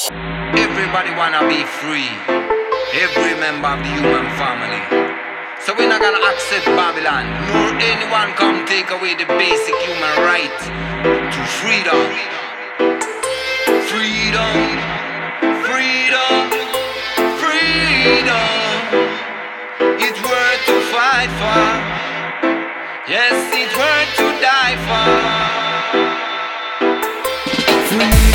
Everybody wanna be free. Every member of the human family. So we're not gonna accept Babylon, nor anyone come take away the basic human right to freedom. Freedom, freedom, freedom. It's worth to fight for. Yes, it's worth to die for. Freedom.